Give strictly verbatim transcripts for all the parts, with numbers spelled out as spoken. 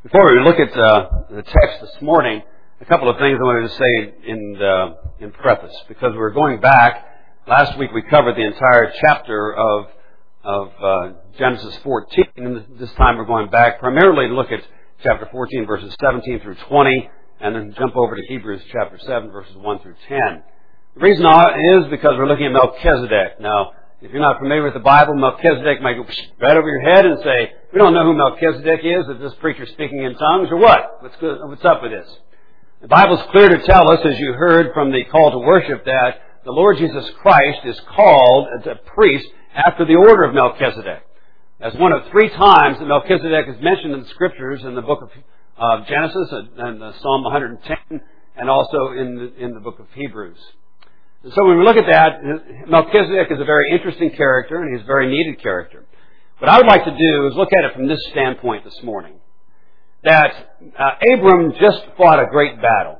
Before we look at uh, the text this morning, a couple of things I wanted to say in the, in preface, because we're going back. Last week we covered the entire chapter of of uh, Genesis fourteen, and this time we're going back primarily to look at chapter fourteen, verses seventeen through twenty, and then jump over to Hebrews chapter seven, verses one through ten. The reason is because we're looking at Melchizedek. Now, if you're not familiar with the Bible, Melchizedek might go right over your head and say, we don't know who Melchizedek is. Is this preacher speaking in tongues or what? What's, good, what's up with this? The Bible's clear to tell us, as you heard from the call to worship, that the Lord Jesus Christ is called as a priest after the order of Melchizedek. As one of three times that Melchizedek is mentioned in the Scriptures, in the book of uh, Genesis and, and uh, Psalm one hundred ten, and also in the, in the book of Hebrews. And so when we look at that, Melchizedek is a very interesting character, and he's a very needed character. What I would like to do is look at it from this standpoint this morning. That uh, Abram just fought a great battle.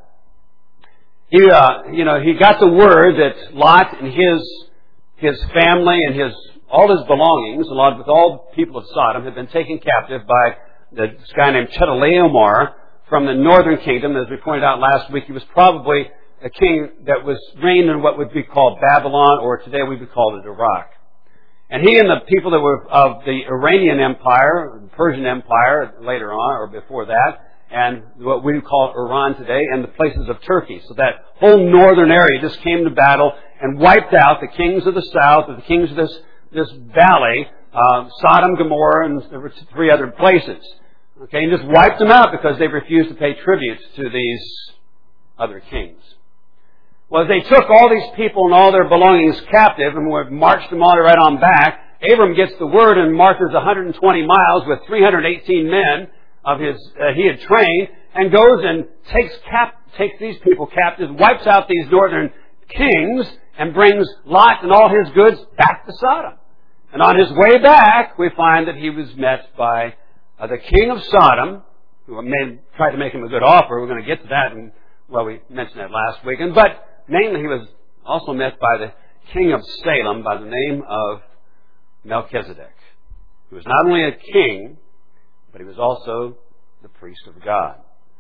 He, uh, you know, he got the word that Lot and his his family and his all his belongings, along with all the people of Sodom, had been taken captive by this guy named Chedorlaomer from the northern kingdom. As we pointed out last week, he was probably a king that was reigned in what would be called Babylon, or today we would call it Iraq. And he and the people that were of the Iranian Empire, the Persian Empire later on, or before that, and what we call Iran today, and the places of Turkey. So that whole northern area just came to battle and wiped out the kings of the south, or the kings of this, this valley, uh, Sodom, Gomorrah, and there were three other places. Okay, and just wiped them out because they refused to pay tribute to these other kings. Well, they took all these people and all their belongings captive and marched them all right on back. Abram gets the word and marches one hundred twenty miles with three hundred eighteen men of his uh, he had trained, and goes and takes cap takes these people captive, wipes out these northern kings, and brings Lot and all his goods back to Sodom. And on his way back, we find that he was met by uh, the king of Sodom, who made, tried to make him a good offer. We're going to get to that, and well, we mentioned that last week. And but mainly, he was also met by the king of Salem by the name of Melchizedek, who was not only a king, but he was also the priest of God.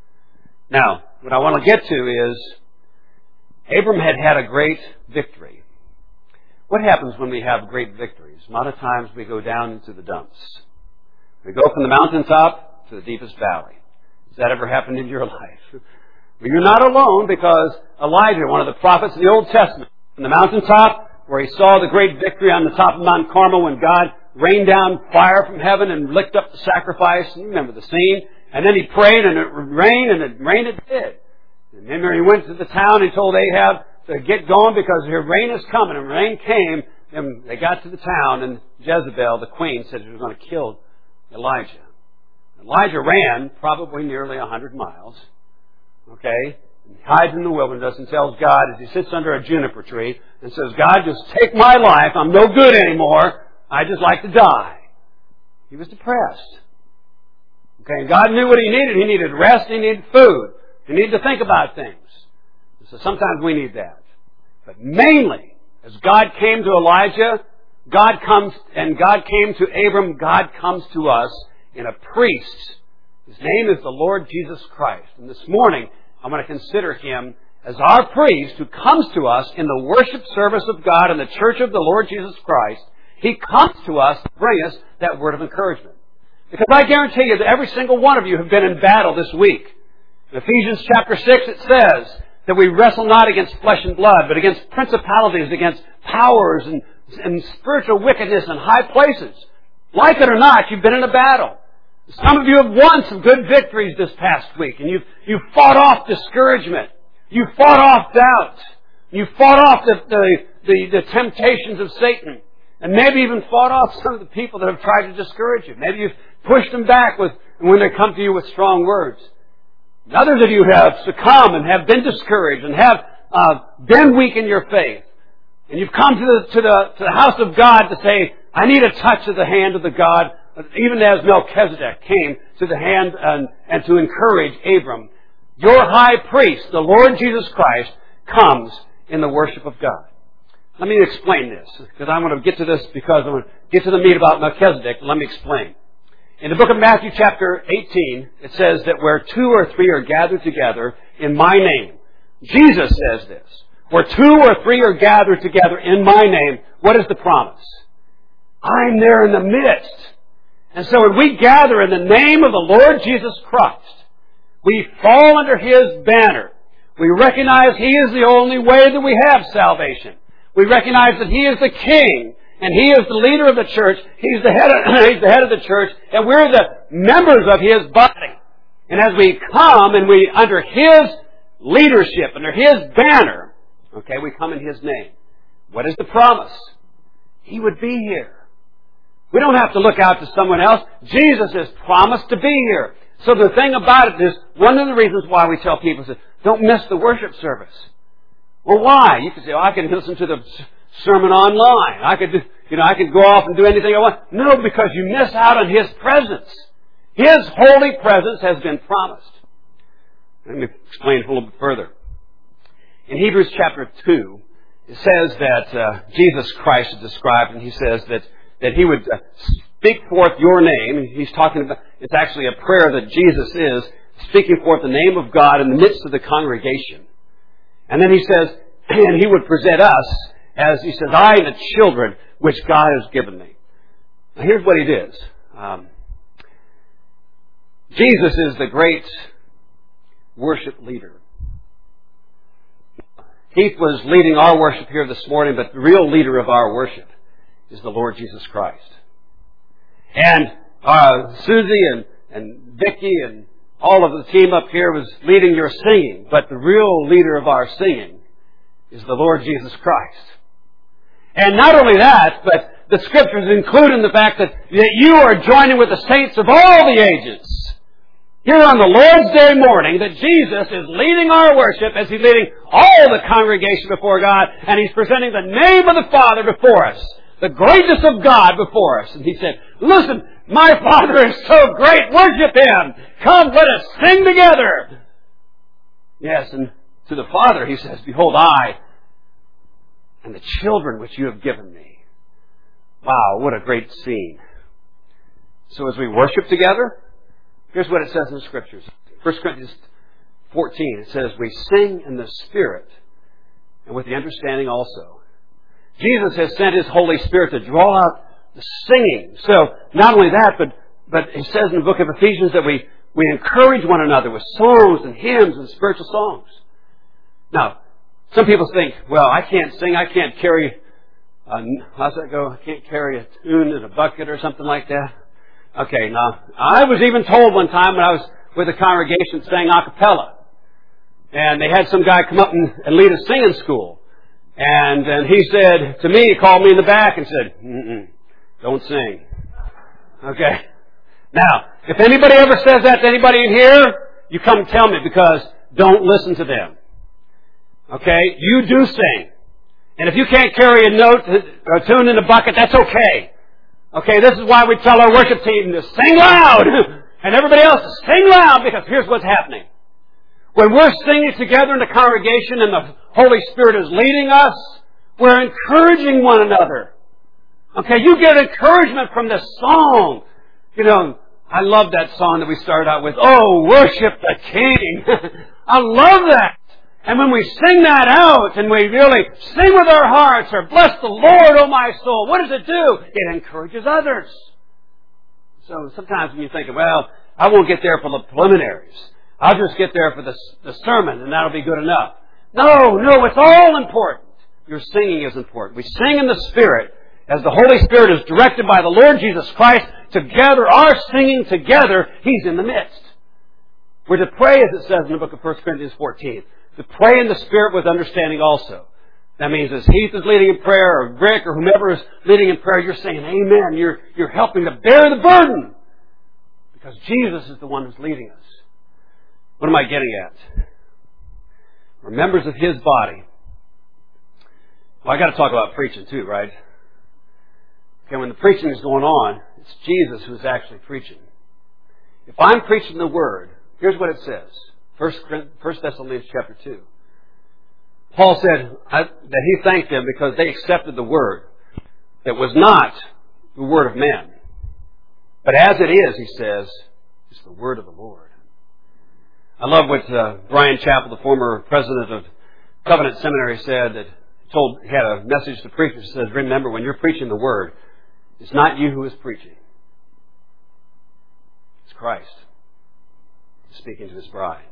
Now, what I want to get to is, Abram had had a great victory. What happens when we have great victories? A lot of times we go down into the dumps. We go from the mountaintop to the deepest valley. Has that ever happened in your life? But you're not alone, because Elijah, one of the prophets in the Old Testament, from the mountaintop where he saw the great victory on the top of Mount Carmel when God rained down fire from heaven and licked up the sacrifice. You remember the scene. And then he prayed and it rained, and it rained it did. And then he went to the town and told Ahab to get going because here rain is coming. And rain came, and they got to the town, and Jezebel, the queen, said she was going to kill Elijah. Elijah ran probably nearly a hundred miles. Okay? He hides in the wilderness and tells God, as he sits under a juniper tree, and says, God, just take my life. I'm no good anymore. I just like to die. He was depressed. Okay? And God knew what he needed. He needed rest. He needed food. He needed to think about things. So sometimes we need that. But mainly, as God came to Elijah, God comes, and God came to Abram, God comes to us in a priest. His name is the Lord Jesus Christ. And this morning, I want to consider Him as our priest who comes to us in the worship service of God in the church of the Lord Jesus Christ. He comes to us to bring us that word of encouragement. Because I guarantee you that every single one of you have been in battle this week. In Ephesians chapter six, it says that we wrestle not against flesh and blood, but against principalities, against powers and, and spiritual wickedness in high places. Like it or not, you've been in a battle. Some of you have won some good victories this past week, and you've, you've fought off discouragement. You've fought off doubt. You've fought off the, the, the, the temptations of Satan. And maybe even fought off some of the people that have tried to discourage you. Maybe you've pushed them back with, when they come to you with strong words. And others of you have succumbed and have been discouraged and have uh, been weak in your faith. And you've come to the, to, the, to the house of God to say, I need a touch of the hand of the God, even as Melchizedek came to the hand and, and to encourage Abram. Your high priest, the Lord Jesus Christ, comes in the worship of God. Let me explain this, because I want to get to this because I want to get to the meat about Melchizedek. Let me explain. In the book of Matthew chapter eighteen, it says that where two or three are gathered together in my name, Jesus says this, where two or three are gathered together in my name, what is the promise? I'm there in the midst. And so when we gather in the name of the Lord Jesus Christ, we fall under His banner. We recognize He is the only way that we have salvation. We recognize that He is the King, and He is the leader of the church. He's the head of, He's the head of the church, and we're the members of His body. And as we come and we, under His leadership, under His banner, okay, we come in His name. What is the promise? He would be here. We don't have to look out to someone else. Jesus has promised to be here. So the thing about it is, one of the reasons why we tell people is, don't miss the worship service. Well, why? You can say, oh, I can listen to the sermon online. I could, do, you know, I could go off and do anything I want. No, because you miss out on His presence. His holy presence has been promised. Let me explain it a little bit further. In Hebrews chapter two, it says that uh, Jesus Christ is described, and He says that that He would uh, speak forth your name. He's talking about, it's actually a prayer that Jesus is speaking forth the name of God in the midst of the congregation. And then He says, and He would present us as, He says, I and the children which God has given me. Now here's what He did. Um, Jesus is the great worship leader. Keith was leading our worship here this morning, but the real leader of our worship is the Lord Jesus Christ. And uh, Susie and, and Vicki and all of the team up here was leading your singing, but the real leader of our singing is the Lord Jesus Christ. And not only that, but the Scriptures include in the fact that, that you are joining with the saints of all the ages. Here on the Lord's Day morning, that Jesus is leading our worship as He's leading all the congregation before God, and He's presenting the name of the Father before us, the greatness of God before us. And He said, listen, my Father is so great, worship Him. Come, let us sing together. Yes, and to the Father He says, behold, I and the children which you have given me. Wow, what a great scene. So as we worship together, here's what it says in the Scriptures. First Corinthians fourteen, it says, we sing in the Spirit and with the understanding also. Jesus has sent His Holy Spirit to draw out the singing. So, not only that, but, but it says in the book of Ephesians that we, we encourage one another with songs and hymns and spiritual songs. Now, some people think, well, I can't sing, I can't carry, a, how's that go? I can't carry a tune in a bucket or something like that. Okay, now, I was even told one time when I was with a congregation sang a cappella. And they had some guy come up and, and lead a singing school. And, and he said to me, he called me in the back and said, mm-mm, don't sing. Okay? Now, if anybody ever says that to anybody in here, you come and tell me, because don't listen to them. Okay? You do sing. And if you can't carry a note or a tune in a bucket, that's okay. Okay, this is why we tell our worship team to sing loud. And everybody else to sing loud, because here's what's happening. When we're singing together in the congregation and the Holy Spirit is leading us, we're encouraging one another. Okay, you get encouragement from this song. You know, I love that song that we started out with, oh, worship the King. I love that. And when we sing that out and we really sing with our hearts, or bless the Lord, oh my soul, what does it do? It encourages others. So sometimes when you think, well, I won't get there for the preliminaries. I'll just get there for the, the sermon and that'll be good enough. No, no, it's all important. Your singing is important. We sing in the Spirit as the Holy Spirit is directed by the Lord Jesus Christ. Together, our singing together, He's in the midst. We're to pray, as it says in the book of First Corinthians fourteen, to pray in the Spirit with understanding also. That means as Heath is leading in prayer, or Rick, or whomever is leading in prayer, you're saying amen. You're, you're helping to bear the burden. Because Jesus is the one who's leading us. What am I getting at? We're members of His body. Well, I got to talk about preaching too, right? Okay, when the preaching is going on, it's Jesus who's actually preaching. If I'm preaching the Word, here's what it says. First Thessalonians chapter two. Paul said that he thanked them because they accepted the Word that was not the word of men, But as it is, he says, it's the word of the Lord. I love what uh, Brian Chappell, the former president of Covenant Seminary, said. That he told he had a message to preachers that says, remember, when you're preaching the word, it's not you who is preaching. It's Christ speaking to his bride.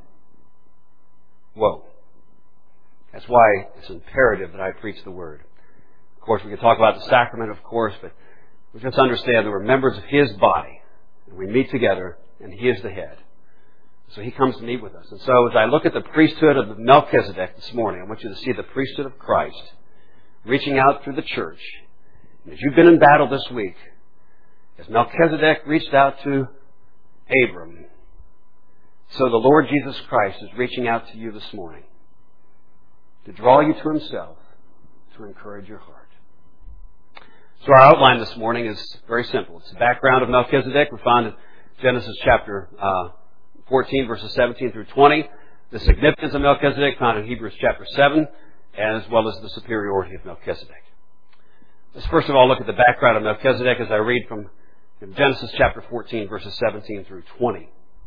Whoa. That's why it's imperative that I preach the word. Of course, we can talk about the sacrament, of course, but we just understand that we're members of his body, and we meet together, and he is the head. So he comes to meet with us. And so as I look at the priesthood of Melchizedek this morning, I want you to see the priesthood of Christ reaching out through the church. And as you've been in battle this week, as Melchizedek reached out to Abram, so the Lord Jesus Christ is reaching out to you this morning to draw you to himself, to encourage your heart. So our outline this morning is very simple. It's the background of Melchizedek. We found in Genesis chapter uh, fourteen, verses seventeen through twenty. The significance of Melchizedek found in Hebrews chapter seven, as well as the superiority of Melchizedek. Let's first of all look at the background of Melchizedek as I read from Genesis chapter fourteen, verses seventeen through twenty.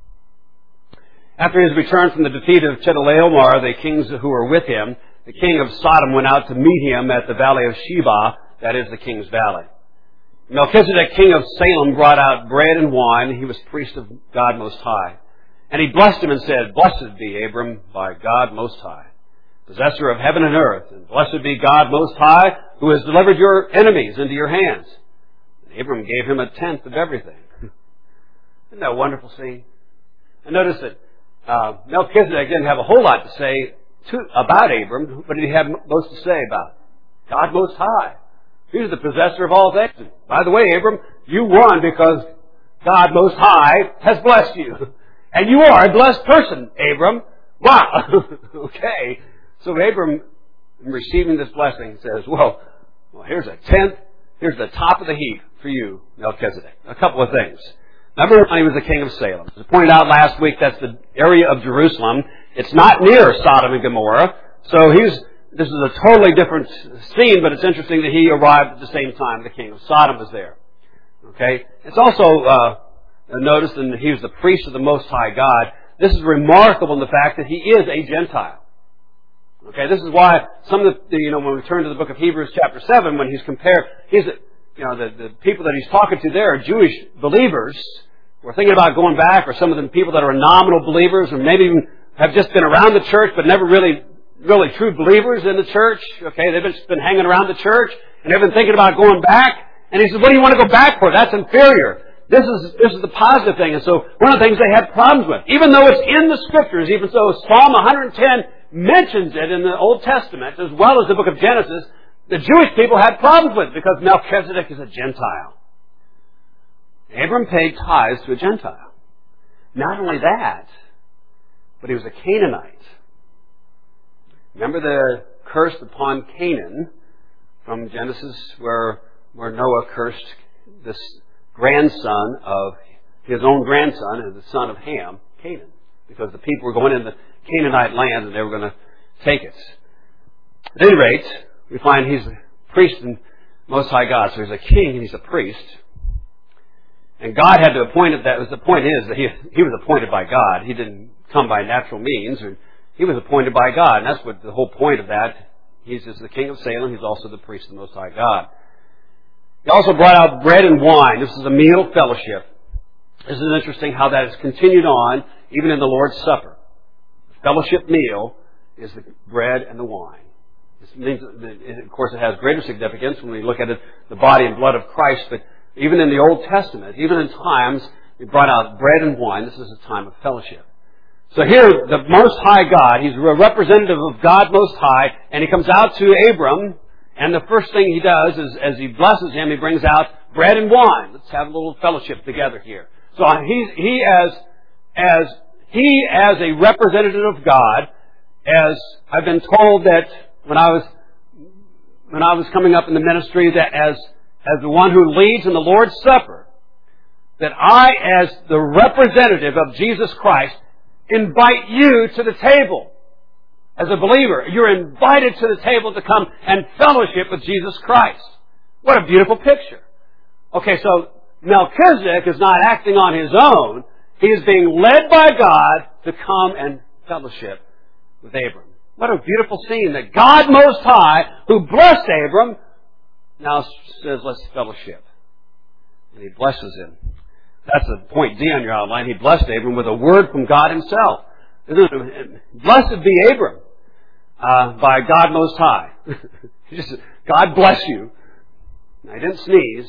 After his return from the defeat of Chedorlaomer, the kings who were with him, the king of Sodom went out to meet him at the valley of Sheba, that is the king's valley. Melchizedek, king of Salem, brought out bread and wine. He was priest of God Most High. And he blessed him and said, Blessed be Abram by God Most High, possessor of heaven and earth, and blessed be God Most High, who has delivered your enemies into your hands. And Abram gave him a tenth of everything. Isn't that a wonderful scene? And notice that uh, Melchizedek didn't have a whole lot to say to, about Abram, but he had most to say about God Most High. He's the possessor of all things. And by the way, Abram, you won because God Most High has blessed you. And you are a blessed person, Abram. Wow. Okay. So Abram, in receiving this blessing, says, well, well, here's a tenth. Here's the top of the heap for you, Melchizedek. A couple of things. Number one, he was the king of Salem. As I pointed out last week, that's the area of Jerusalem. It's not near Sodom and Gomorrah. So he's, this is a totally different scene, but it's interesting that he arrived at the same time the king of Sodom was there. Okay? It's also, uh, notice that he was the priest of the Most High God. This is remarkable in the fact that he is a Gentile. Okay, this is why some of the, you know, when we turn to the book of Hebrews chapter seven, when he's compared, he's, you know, the, the people that he's talking to there are Jewish believers who are thinking about going back, or some of the people that are nominal believers, or maybe even have just been around the church, but never really, really true believers in the church. Okay, they've just been hanging around the church, and they've been thinking about going back. And he says, what do you want to go back for? That's inferior. This is, this is the positive thing. And so one of the things they had problems with, even though it's in the Scriptures, even though Psalm one hundred ten mentions it in the Old Testament, as well as the book of Genesis, the Jewish people had problems with it because Melchizedek is a Gentile. Abram paid tithes to a Gentile. Not only that, but he was a Canaanite. Remember the curse upon Canaan from Genesis where, where Noah cursed this grandson of his own grandson and the son of Ham, Canaan, because the people were going into the Canaanite land and they were going to take it. At any rate, we find he's a priest in Most High God, so he's a king and he's a priest. And God had to appoint it. That was the point is that he he was appointed by God. He didn't come by natural means. Or he was appointed by God, and that's what the whole point of that. He's just the king of Salem. He's also the priest of the Most High God. He also brought out bread and wine. This is a meal of fellowship. This is interesting how that has continued on even in the Lord's Supper. The fellowship meal is the bread and the wine. This means, of course, it has greater significance when we look at it, the body and blood of Christ, but even in the Old Testament, even in times, we brought out bread and wine. This is a time of fellowship. So here, the Most High God, he's a representative of God Most High, and he comes out to Abram, and the first thing he does is, as he blesses him, he brings out bread and wine. Let's have a little fellowship together here. So he, he as, as, he as a representative of God, as I've been told that when I was, when I was coming up in the ministry, that as, as the one who leads in the Lord's Supper, that I, as the representative of Jesus Christ, invite you to the table. As a believer, you're invited to the table to come and fellowship with Jesus Christ. What a beautiful picture. Okay, so Melchizedek is not acting on his own. He is being led by God to come and fellowship with Abram. What a beautiful scene that God Most High, who blessed Abram, now says, let's fellowship. And He blesses him. That's the point D on your outline. He blessed Abram with a word from God Himself. Blessed be Abram uh, by God Most High. Just, God bless you. I didn't sneeze.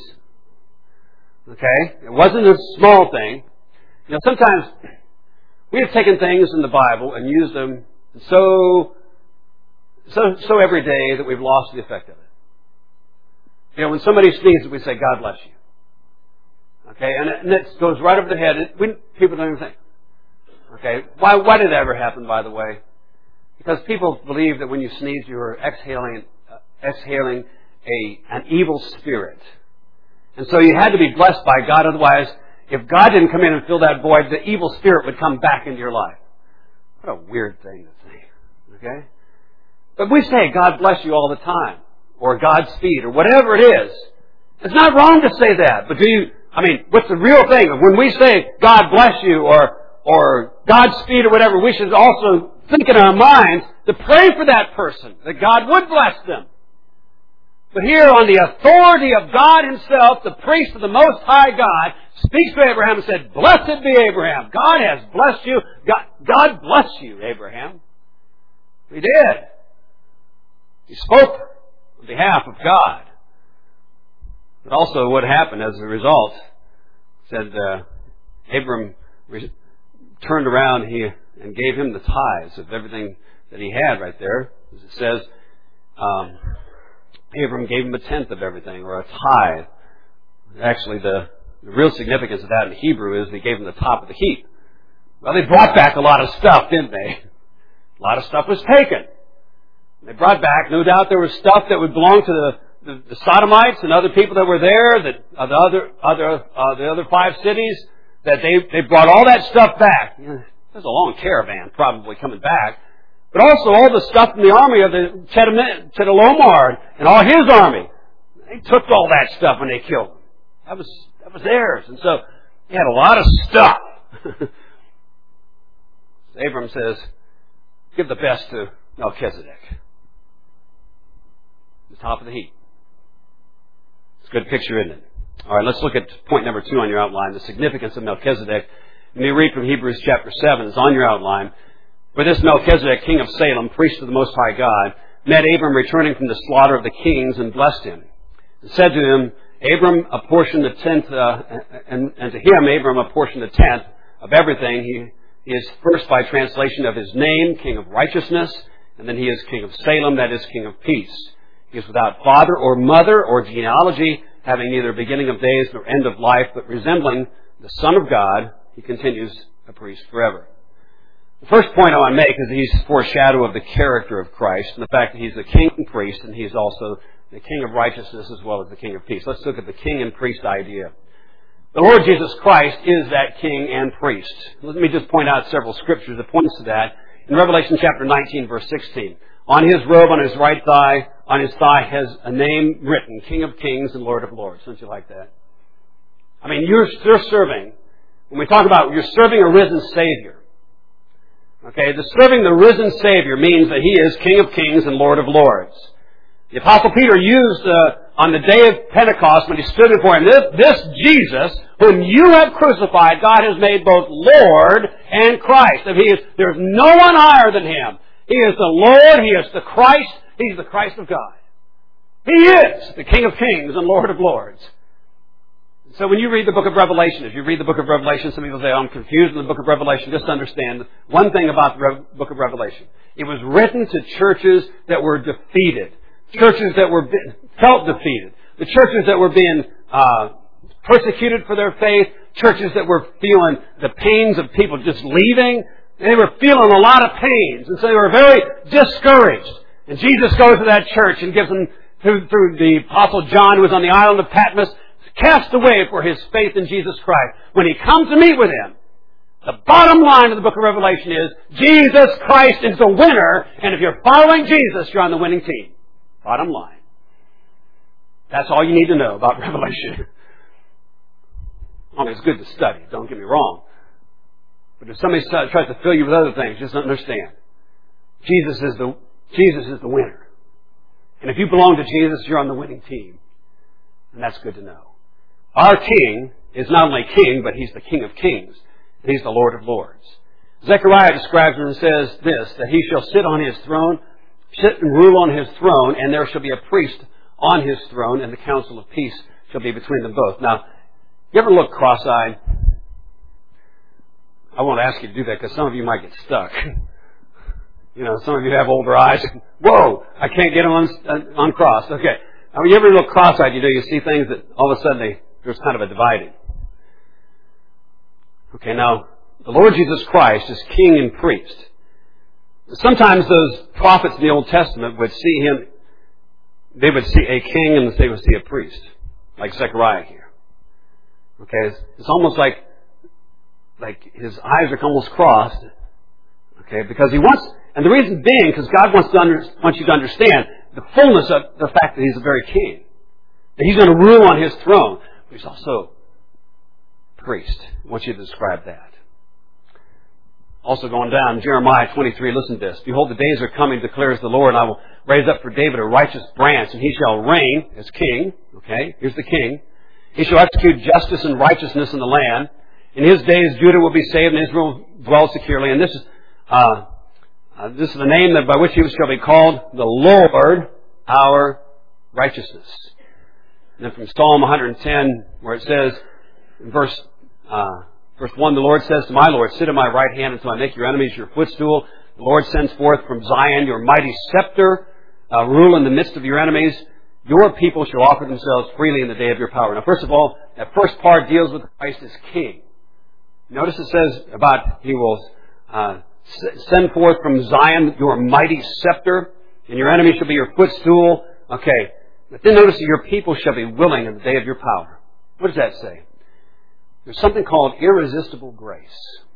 Okay? It wasn't a small thing. You know, sometimes we have taken things in the Bible and used them so, so, so every day that we've lost the effect of it. You know, when somebody sneezes, we say, God bless you. Okay? And it, and it goes right over the head. It, we, people don't even think. Okay? Why, why did that ever happen, by the way? Because people believe that when you sneeze, you're exhaling, uh, exhaling a, an evil spirit. And so you had to be blessed by God. Otherwise, if God didn't come in and fill that void, the evil spirit would come back into your life. What a weird thing to think. Okay? But we say, God bless you all the time. Or Godspeed, or whatever it is. It's not wrong to say that. But do you, I mean, what's the real thing? When we say, God bless you, or, or Godspeed, or whatever, we should also think in our minds to pray for that person, that God would bless them. But here, on the authority of God Himself, the priest of the Most High God speaks to Abraham and said, blessed be Abraham. God has blessed you. God, God bless you, Abraham. He did. He spoke on behalf of God. But also what happened as a result, said uh, Abram re- turned around he, and gave him the tithes of everything that he had right there. As it says, um, Abram gave him a tenth of everything, or a tithe. Actually, the, the real significance of that in Hebrew is they gave him the top of the heap. Well, they brought back a lot of stuff, didn't they? A lot of stuff was taken. They brought back, no doubt there was stuff that would belong to the, the, the Sodomites and other people that were there, that uh, the other other uh, the other five cities, that they they brought all that stuff back. You know, there's a long caravan probably coming back. But also all the stuff from the army of the Chedorlaomer and all his army. They took all that stuff when they killed him. That was that was theirs. And so he had a lot of stuff. Abram says, give the best to Melchizedek. The top of the heap. It's a good picture, isn't it? All right, let's look at point number two on your outline, the significance of Melchizedek. Let me read from Hebrews chapter seven. It's on your outline. For this Melchizedek, king of Salem, priest of the Most High God, met Abram returning from the slaughter of the kings and blessed him. And said to him, Abram apportioned the tenth, uh, and, and to him Abram apportioned the tenth of everything. He, he is first by translation of his name, king of righteousness, and then he is king of Salem, that is king of peace. He is without father or mother or genealogy, having neither beginning of days nor end of life, but resembling the Son of God, he continues a priest forever. The first point I want to make is he's a foreshadow of the character of Christ and the fact that he's the king and priest, and he's also the king of righteousness as well as the king of peace. Let's look at the king and priest idea. The Lord Jesus Christ is that king and priest. Let me just point out several scriptures that points to that. In Revelation chapter nineteen, verse sixteen, on his robe, on his right thigh, on his thigh has a name written, King of Kings and Lord of Lords. Don't you like that? I mean, you're, you're serving, when we talk about you're serving a risen Savior. Okay, the serving the risen Savior means that He is King of Kings and Lord of Lords. The Apostle Peter used, uh, on the day of Pentecost, when he stood before him, this, this Jesus, whom you have crucified, God has made both Lord and Christ. If he is, there's no one higher than Him. He is the Lord, He is the Christ, He's the Christ of God. He is the King of Kings and Lord of Lords. So when you read the book of Revelation, if you read the book of Revelation, some people say, oh, I'm confused in the book of Revelation. Just understand one thing about the Re- book of Revelation. It was written to churches that were defeated. Churches that were be- felt defeated. The churches that were being uh, persecuted for their faith. Churches that were feeling the pains of people just leaving. They were feeling a lot of pains. And so they were very discouraged. And Jesus goes to that church and gives them, through, through the Apostle John, who was on the island of Patmos, cast away for his faith in Jesus Christ. When he comes to meet with him, the bottom line of the book of Revelation is, Jesus Christ is the winner, and if you're following Jesus, you're on the winning team. Bottom line. That's all you need to know about Revelation. I mean, it's good to study, don't get me wrong. But if somebody tries to fill you with other things, just understand. Jesus is the, Jesus is the winner. And if you belong to Jesus, you're on the winning team. And that's good to know. Our King is not only King, but He's the King of Kings. And He's the Lord of Lords. Zechariah describes it and says this, that He shall sit on His throne, sit and rule on His throne, and there shall be a priest on His throne, and the council of peace shall be between them both. Now, you ever look cross-eyed? I won't ask you to do that because some of you might get stuck. You know, some of you have older eyes. Whoa, I can't get them un- uncrossed. Okay. Now, when you ever look cross-eyed, you know, you see things that all of a sudden they, there's kind of a dividing. Okay, now, the Lord Jesus Christ is King and priest. Sometimes those prophets in the Old Testament would see Him, they would see a king and they would see a priest, like Zechariah here. Okay, it's, it's almost like, like his eyes are almost crossed. Okay, because He wants, and the reason being, because God wants to under, wants you to understand the fullness of the fact that He's a very king. That He's going to rule on His throne. But He's also priest. I want you to describe that. Also going down, Jeremiah twenty-three, listen to this. Behold, the days are coming, declares the Lord, and I will raise up for David a righteous branch, and he shall reign as king. Okay, here's the king. He shall execute justice and righteousness in the land. In His days, Judah will be saved, and Israel will dwell securely. And this is, uh, uh, this is the name that by which He shall be called the Lord, our righteousness. And then from Psalm one hundred ten, where it says, in verse, uh, Verse one, the Lord says to my Lord, sit at my right hand until I make your enemies your footstool. The Lord sends forth from Zion your mighty scepter, uh, rule in the midst of your enemies. Your people shall offer themselves freely in the day of your power. Now, first of all, that first part deals with Christ as King. Notice it says about He will uh, send forth from Zion your mighty scepter, and your enemies shall be your footstool. Okay, but then notice that your people shall be willing in the day of your power. What does that say? There's something called irresistible grace.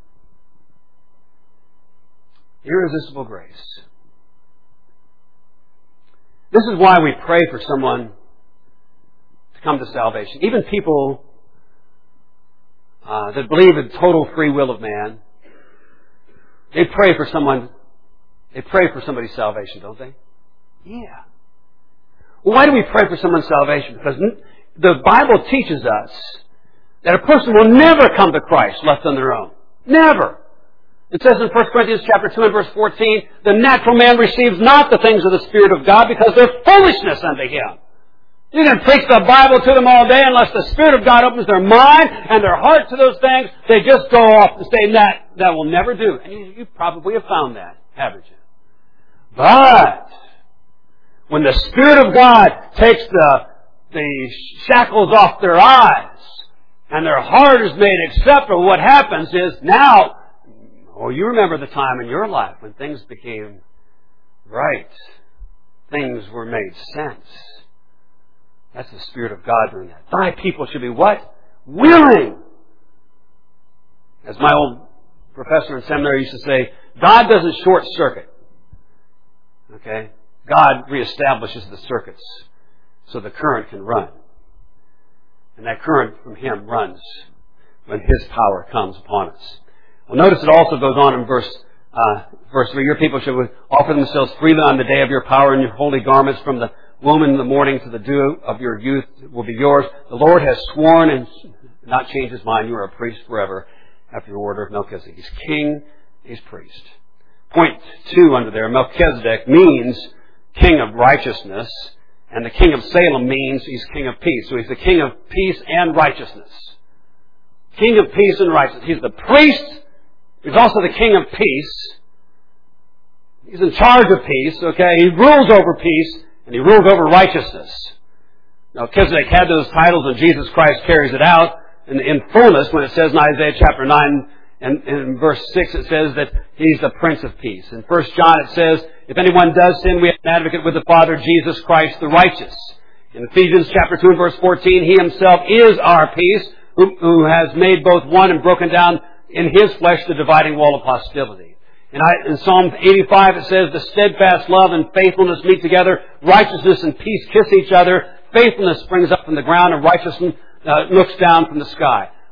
Irresistible grace. This is why we pray for someone to come to salvation. Even people uh, that believe in total free will of man, they pray for someone, they pray for somebody's salvation, don't they? Yeah. Well, why do we pray for someone's salvation? Because the Bible teaches us that a person will never come to Christ left on their own. Never. It says in First Corinthians chapter two and verse fourteen, the natural man receives not the things of the Spirit of God because they're foolishness unto him. You can preach the Bible to them all day unless the Spirit of God opens their mind and their heart to those things. They just go off and say, that, that will never do. And you, you probably have found that, haven't you? But when the Spirit of God takes the, the shackles off their eyes, and their heart is made acceptable, what happens is now, oh, you remember the time in your life when things became right. Things were made sense. That's the Spirit of God doing that. Thy people should be what? Willing. As my old professor in seminary used to say, God doesn't short circuit. Okay? God reestablishes the circuits so the current can run. And that current from Him runs when His power comes upon us. Well, notice it also goes on in verse uh, verse three. Your people should offer themselves freely on the day of your power, and your holy garments from the womb in the morning to the dew of your youth will be yours. The Lord has sworn and not changed His mind. You are a priest forever after the order of Melchizedek. He's king, He's priest. Point two under there, Melchizedek means king of righteousness. And the king of Salem means He's king of peace. So He's the king of peace and righteousness. King of peace and righteousness. He's the priest. He's also the king of peace. He's in charge of peace, okay? He rules over peace and He rules over righteousness. Now, Melchizedek had those titles and Jesus Christ carries it out in, in fullness when it says in Isaiah chapter nine and in verse six it says that He's the Prince of Peace. In First John it says, if anyone does sin, we have an advocate with the Father, Jesus Christ the righteous. In Ephesians chapter two and verse fourteen, He Himself is our peace, who, who has made both one and broken down in His flesh the dividing wall of hostility. And I, in Psalm eighty-five it says, the steadfast love and faithfulness meet together, righteousness and peace kiss each other, faithfulness springs up from the ground, and righteousness uh, looks down from the sky.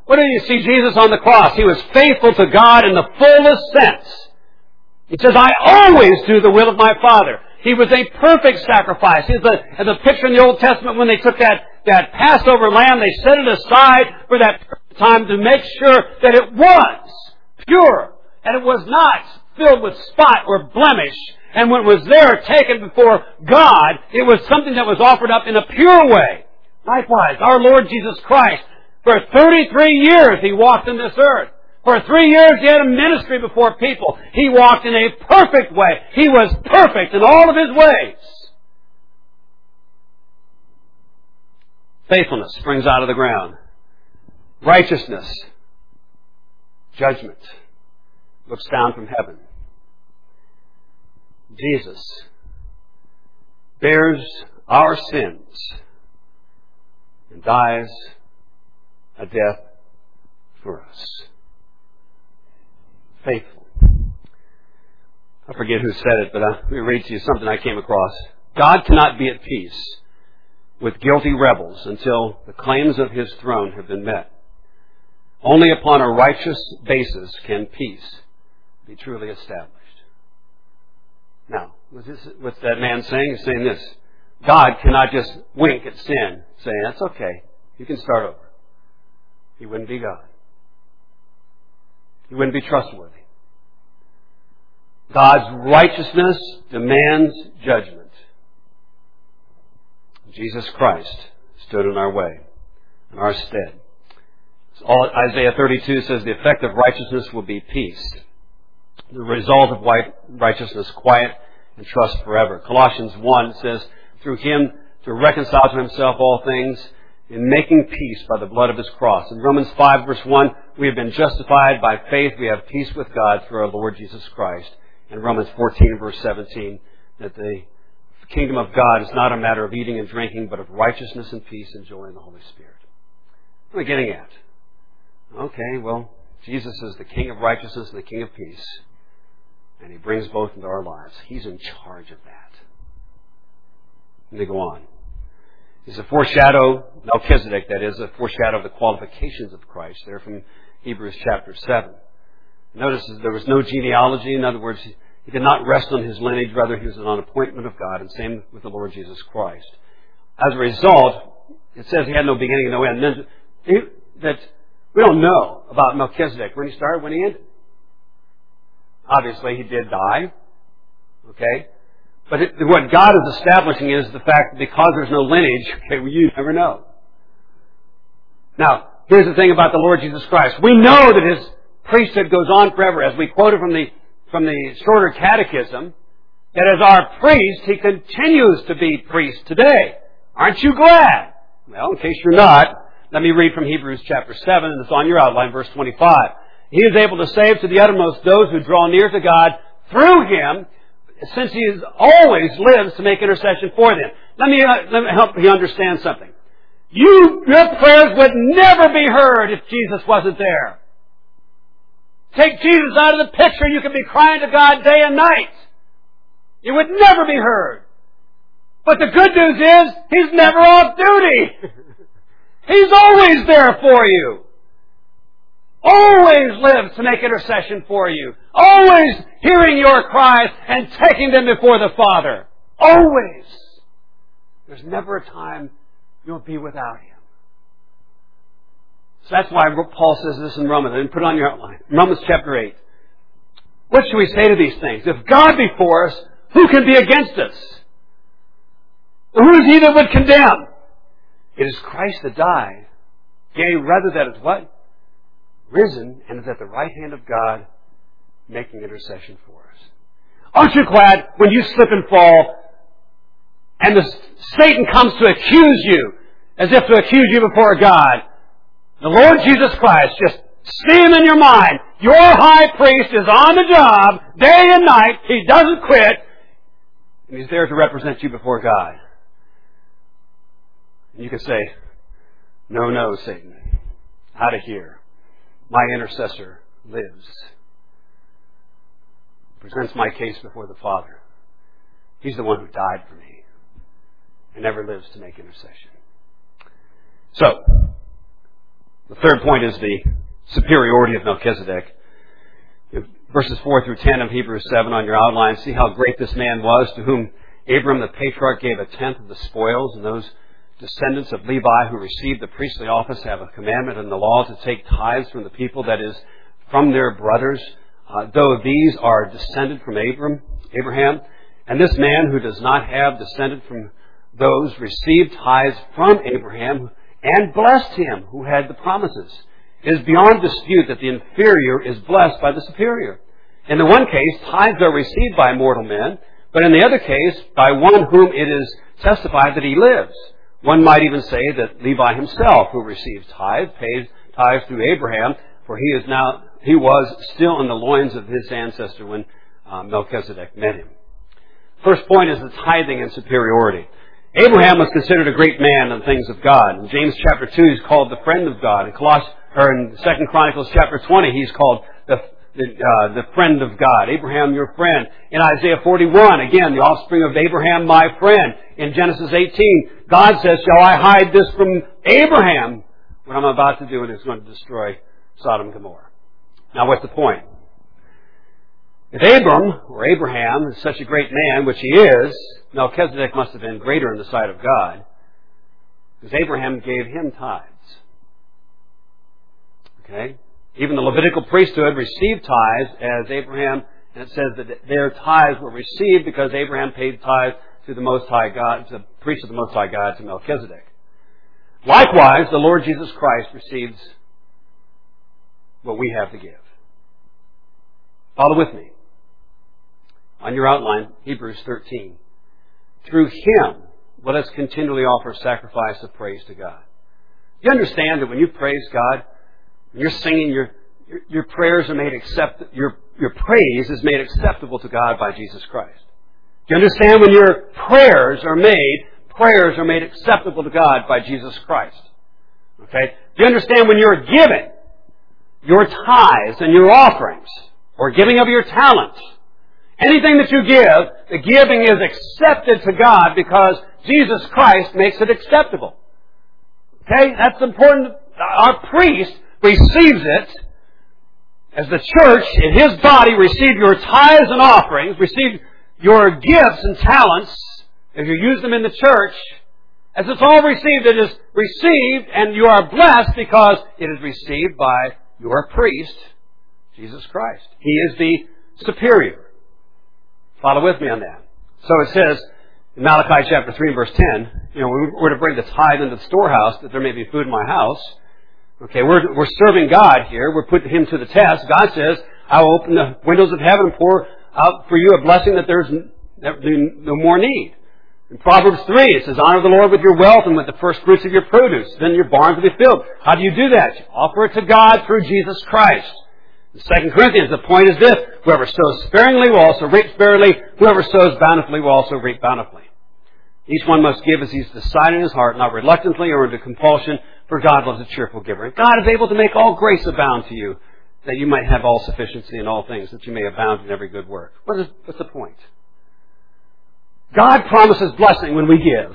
What do you see Jesus on the cross? He was faithful to God in the fullest sense. He says, I always do the will of my Father. He was a perfect sacrifice. As a, as a picture in the Old Testament when they took that, that Passover lamb, they set it aside for that time to make sure that it was pure and it was not filled with spot or blemish. And when it was there taken before God, it was something that was offered up in a pure way. Likewise, our Lord Jesus Christ, for thirty-three years He walked in this earth. For three years He had a ministry before people. He walked in a perfect way. He was perfect in all of His ways. Faithfulness springs out of the ground. Righteousness, judgment, looks down from heaven. Jesus bears our sins and dies a death for us. Faithful. I forget who said it, but I, let me read to you something I came across. God cannot be at peace with guilty rebels until the claims of His throne have been met. Only upon a righteous basis can peace be truly established. Now, what's, this, what's that man saying? He's saying this. God cannot just wink at sin, saying, that's okay, you can start over. He wouldn't be God. He wouldn't be trustworthy. God's righteousness demands judgment. Jesus Christ stood in our way, in our stead. All, Isaiah thirty-two says the effect of righteousness will be peace. The result of righteousness, quiet and trust forever. Colossians one says, through Him to reconcile to Himself all things, in making peace by the blood of His cross. In Romans five verse one, we have been justified by faith. We have peace with God through our Lord Jesus Christ. In Romans fourteen verse seventeen, that the kingdom of God is not a matter of eating and drinking, but of righteousness and peace and joy in the Holy Spirit. What am I getting at? Okay, well, Jesus is the King of righteousness and the King of peace. And He brings both into our lives. He's in charge of that. Let me go on. He's a foreshadow, Melchizedek, that is, a foreshadow of the qualifications of Christ. There from Hebrews chapter seven. Notice that there was no genealogy. In other words, he did not rest on his lineage. Rather, he was an appointment of God. And same with the Lord Jesus Christ. As a result, it says he had no beginning and no end. And then, that we don't know about Melchizedek, when he started, when he ended. Obviously, he did die. Okay? But it, what God is establishing is the fact that because there's no lineage, okay, well, you never know. Now, here's the thing about the Lord Jesus Christ. We know that His priesthood goes on forever. As we quoted from the, from the shorter catechism, that as our priest, He continues to be priest today. Aren't you glad? Well, in case you're not, let me read from Hebrews chapter seven, and it's on your outline, verse twenty-five. He is able to save to the uttermost those who draw near to God through Him, since He is always lives to make intercession for them. Let me, uh, let me help you understand something. You, your prayers would never be heard if Jesus wasn't there. Take Jesus out of the picture, you could be crying to God day and night. It would never be heard. But the good news is, He's never off duty. He's always there for you. Always lives to make intercession for you. Always hearing your cries and taking them before the Father. Always. There's never a time you'll be without Him. So that's why Paul says this in Romans. And put it on your outline. Romans chapter eight. What should we say to these things? If God be for us, who can be against us? Who is he that would condemn? It is Christ that died. Yea, rather that is what? Risen and is at the right hand of God, making intercession for us. Aren't you glad when you slip and fall and the, Satan comes to accuse you, as if to accuse you before God? The Lord Jesus Christ, just see Him in your mind. Your high priest is on the job day and night. He doesn't quit. And He's there to represent you before God. And you can say, no, no, Satan. Out of here. My intercessor lives. Presents my case before the Father. He's the one who died for me and never lives to make intercession. So, The third point is the superiority of Melchizedek. Verses four through ten of Hebrews seven on your outline, see how great this man was, to whom Abram the patriarch gave a tenth of the spoils, and those descendants of Levi who received the priestly office have a commandment in the law to take tithes from the people, that is, from their brothers, uh, though these are descended from Abram, Abraham. And this man who does not have descended from those received tithes from Abraham and blessed him who had the promises. It is beyond dispute that the inferior is blessed by the superior. In the one case, tithes are received by mortal men, but in the other case, by one whom it is testified that he lives. One might even say that Levi himself, who received tithes, paid tithes through Abraham, for he is now he was still in the loins of his ancestor when uh, Melchizedek met him. First point is the tithing and superiority. Abraham was considered a great man in the things of God. In James chapter two, he's called the friend of God. In Colossians, or in Second Chronicles chapter twenty, he's called the the, uh, the friend of God. Abraham, your friend. In Isaiah forty-one, again, the offspring of Abraham, my friend. In Genesis eighteen, God says, shall I hide this from Abraham? What I'm about to do, and it's going to destroy Sodom and Gomorrah. Now, what's the point? If Abram, or Abraham, is such a great man, which he is, Melchizedek must have been greater in the sight of God, because Abraham gave him tithes. Okay? Even the Levitical priesthood received tithes as Abraham, and it says that their tithes were received because Abraham paid tithes to the Most High God, to the priest of the Most High God, to Melchizedek. Likewise, the Lord Jesus Christ receives what we have to give. Follow with me. On your outline, Hebrews thirteen. Through Him, let us continually offer sacrifice of praise to God. You understand that when you praise God, when you're singing, your, your, your prayers are made accept, your, your praise is made acceptable to God by Jesus Christ. Do you understand when your prayers are made, prayers are made acceptable to God by Jesus Christ? Okay? Do you understand when you're giving your tithes and your offerings, or giving of your talents, anything that you give, the giving is accepted to God because Jesus Christ makes it acceptable. Okay? That's important. Our priest receives it as the church in His body receive your tithes and offerings, receive your gifts and talents, as you use them in the church. As it's all received, it is received and you are blessed because it is received by your priest, Jesus Christ. He is the superior. Follow with me on that. So it says in Malachi chapter three, verse ten, you know, we're to bring the tithe into the storehouse that there may be food in my house. Okay, we're, we're serving God here. We're putting Him to the test. God says, I will open the windows of heaven and pour out for you a blessing that there's no more need. In Proverbs three, it says, honor the Lord with your wealth and with the first fruits of your produce. Then your barns will be filled. How do you do that? You offer it to God through Jesus Christ. In Second Corinthians, the point is this, whoever sows sparingly will also reap sparingly. Whoever sows bountifully will also reap bountifully. Each one must give as he's decided in his heart, not reluctantly or under compulsion, for God loves a cheerful giver. And God is able to make all grace abound to you, that you might have all sufficiency in all things, that you may abound in every good work. What is, what's the point? God promises blessing when we give.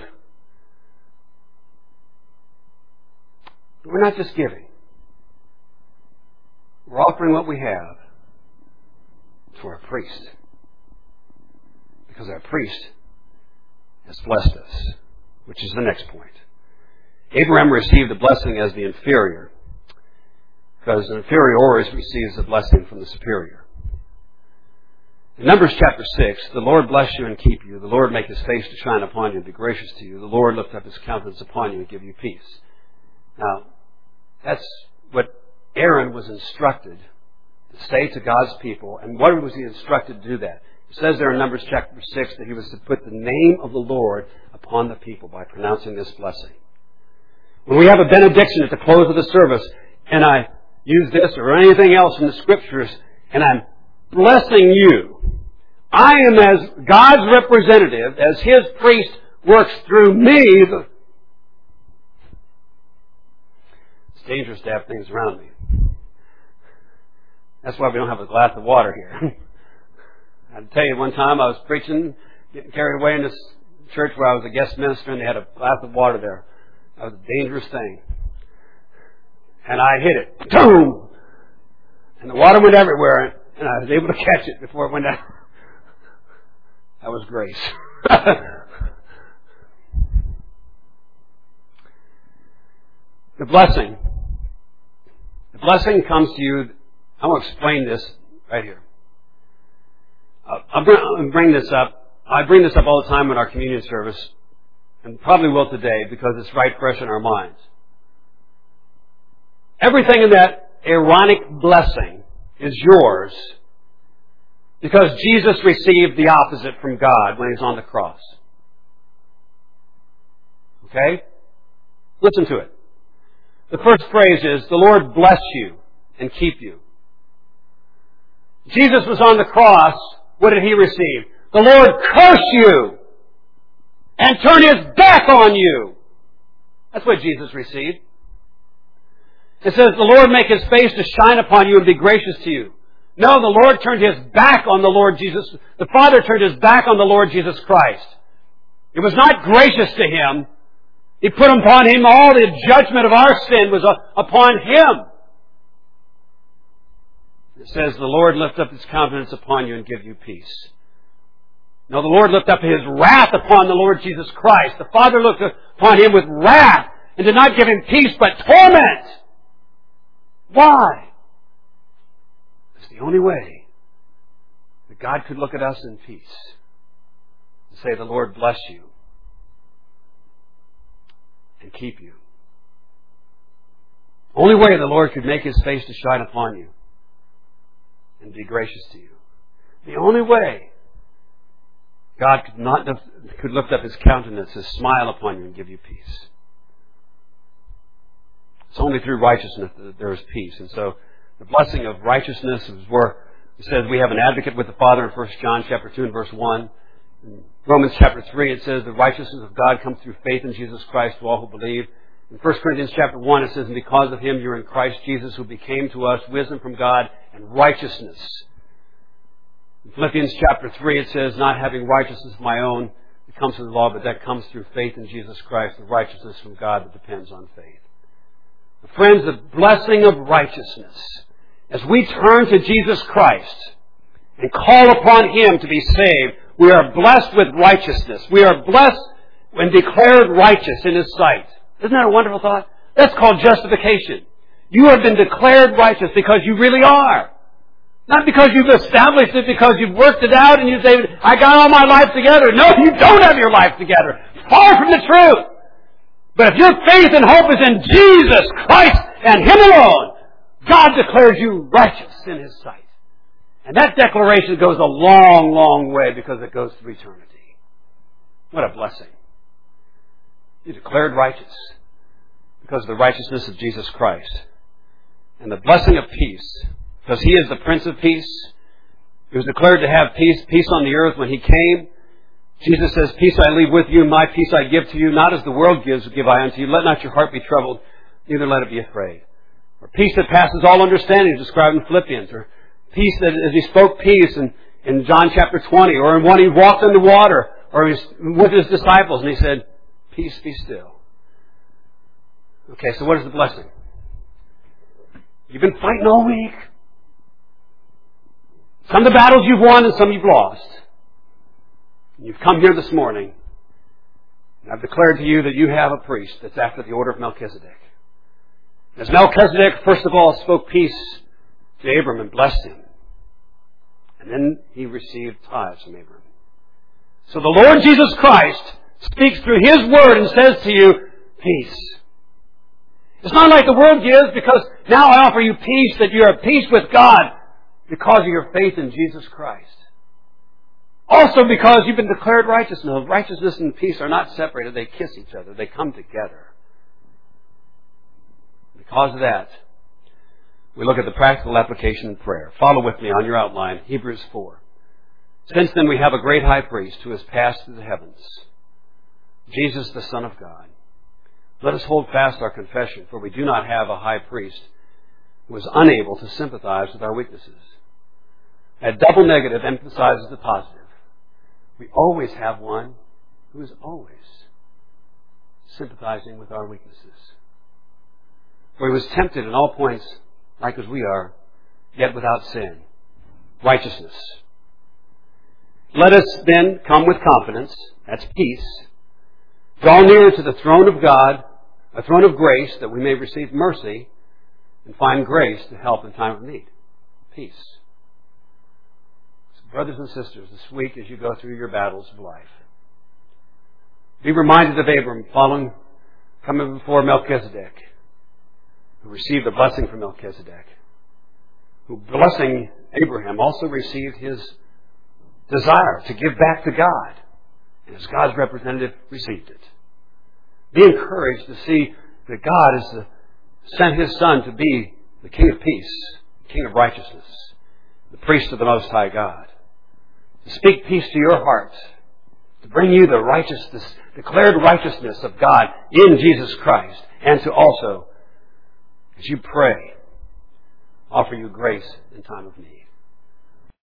But we're not just giving. We're offering what we have to our priest. Because our priest has blessed us, which is the next point. Abraham received the blessing as the inferior, because the inferior always receives the blessing from the superior. In Numbers chapter six, the Lord bless you and keep you. The Lord make His face to shine upon you and be gracious to you. The Lord lift up His countenance upon you and give you peace. Now, that's what Aaron was instructed to say to God's people. And what was he instructed to do that? It says there in Numbers chapter six that he was to put the name of the Lord upon the people by pronouncing this blessing. When we have a benediction at the close of the service, and I use this or anything else in the Scriptures, and I'm blessing you, I am as God's representative, as His priest works through me. It's dangerous to have things around me. That's why we don't have a glass of water here. I'll tell you, one time I was preaching, getting carried away in this church where I was a guest minister, and they had a glass of water there. That was a dangerous thing. And I hit it. Boom! And the water went everywhere, and I was able to catch it before it went down. That was grace. The blessing. The blessing comes to you. I want to explain this right here. I'll bring, bring this up. I bring this up all the time in our communion service, and probably will today because it's right fresh in our minds. Everything in that Aaronic blessing is yours because Jesus received the opposite from God when He was on the cross. Okay? Listen to it. The first phrase is, the Lord bless you and keep you. Jesus was on the cross. What did He receive? The Lord curse you and turn His back on you. That's what Jesus received. It says, the Lord make His face to shine upon you and be gracious to you. No, the Lord turned His back on the Lord Jesus. The Father turned His back on the Lord Jesus Christ. It was not gracious to Him. He put upon Him all the judgment of our sin was upon Him. It says, the Lord lift up His countenance upon you and give you peace. No, the Lord lift up His wrath upon the Lord Jesus Christ. The Father looked upon Him with wrath and did not give Him peace but torment. Why? It's the only way that God could look at us in peace and say, the Lord bless you and keep you. Only way the Lord could make His face to shine upon you and be gracious to you. The only way God could not could lift up His countenance, His smile upon you and give you peace. It's only through righteousness that there is peace. And so the blessing of righteousness is where it says we have an advocate with the Father in First John chapter two and verse one. In Romans chapter three it says the righteousness of God comes through faith in Jesus Christ to all who believe. In First Corinthians chapter one it says, and because of Him you're in Christ Jesus, who became to us wisdom from God and righteousness. In Philippians chapter three it says, not having righteousness of my own that comes from the law, but that comes through faith in Jesus Christ, the righteousness from God that depends on faith. Friends, the blessing of righteousness, as we turn to Jesus Christ and call upon Him to be saved, we are blessed with righteousness. We are blessed and declared righteous in His sight. Isn't that a wonderful thought? That's called justification. You have been declared righteous because you really are. Not because you've established it, because you've worked it out and you say, I got all my life together. No, you don't have your life together. Far from the truth. But if your faith and hope is in Jesus Christ and Him alone, God declares you righteous in His sight. And that declaration goes a long, long way because it goes through eternity. What a blessing. You're declared righteous because of the righteousness of Jesus Christ. And the blessing of peace, because He is the Prince of Peace. He was declared to have peace, peace on the earth when He came. Jesus says, peace I leave with you, my peace I give to you, not as the world gives, give I unto you. Let not your heart be troubled, neither let it be afraid. Or peace that passes all understanding, described in Philippians. Or peace that, as He spoke peace in, in John chapter twenty. Or in when He walked on the water, or He was with His disciples, and He said, peace be still. Okay, so what is the blessing? You've been fighting all week. Some of the battles you've won and some you've lost. You've come here this morning, and I've declared to you that you have a priest that's after the order of Melchizedek. As Melchizedek, first of all, spoke peace to Abram and blessed him. And then he received tithes from Abram. So the Lord Jesus Christ speaks through His Word and says to you, peace. It's not like the world gives, because now I offer you peace, that you're at peace with God because of your faith in Jesus Christ. Also because you've been declared righteous. No, righteousness and peace are not separated. They kiss each other. They come together. Because of that, we look at the practical application in prayer. Follow with me on your outline, Hebrews four. Since then we have a great high priest who has passed through the heavens, Jesus the Son of God. Let us hold fast our confession, for we do not have a high priest who is unable to sympathize with our weaknesses. That double negative emphasizes the positive. We always have one who is always sympathizing with our weaknesses. For he was tempted in all points, like as we are, yet without sin. Righteousness. Let us then come with confidence, that's peace, draw near to the throne of God, a throne of grace, that we may receive mercy and find grace to help in time of need. Peace. So brothers and sisters, this week as you go through your battles of life, be reminded of Abram following, coming before Melchizedek, who received a blessing from Melchizedek, who, blessing Abraham, also received his desire to give back to God, and as God's representative received it. Be encouraged to see that God has sent His Son to be the King of peace, the King of righteousness, the priest of the Most High God, to speak peace to your heart, to bring you the righteousness, declared righteousness of God in Jesus Christ, and to also, as you pray, offer you grace in time of need.